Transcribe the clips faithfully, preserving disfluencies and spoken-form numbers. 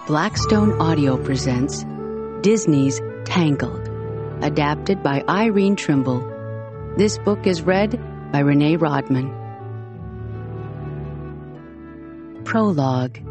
Blackstone Audio presents Disney's Tangled, adapted by Irene Trimble. This book is read by Renee Rodman. Prologue.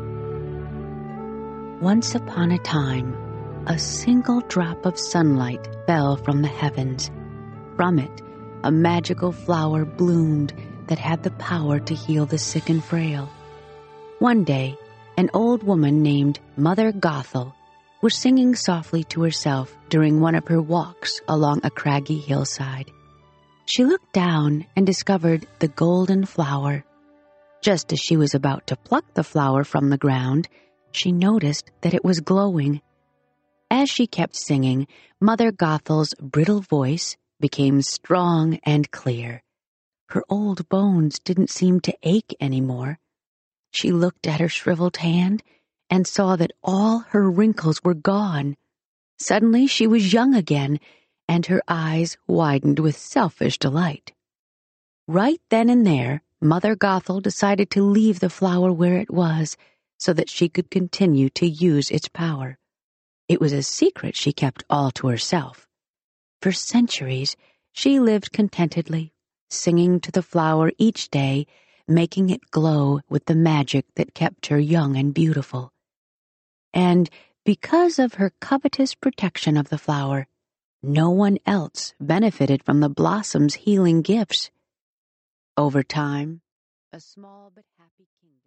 Once upon a time, a single drop of sunlight fell from the heavens. From it, a magical flower bloomed that had the power to heal the sick and frail. One day, an old woman named Mother Gothel was singing softly to herself during one of her walks along a craggy hillside. She looked down and discovered the golden flower. Just as she was about to pluck the flower from the ground, she noticed that it was glowing. As she kept singing, Mother Gothel's brittle voice became strong and clear. Her old bones didn't seem to ache anymore. She looked at her shriveled hand and saw that all her wrinkles were gone. Suddenly she was young again, and her eyes widened with selfish delight. Right then and there, Mother Gothel decided to leave the flower where it was so that she could continue to use its power. It was a secret she kept all to herself. For centuries, she lived contentedly, singing to the flower each day, making it glow with the magic that kept her young and beautiful. And because of her covetous protection of the flower, no one else benefited from the blossom's healing gifts. Over time, a small but happy kingdom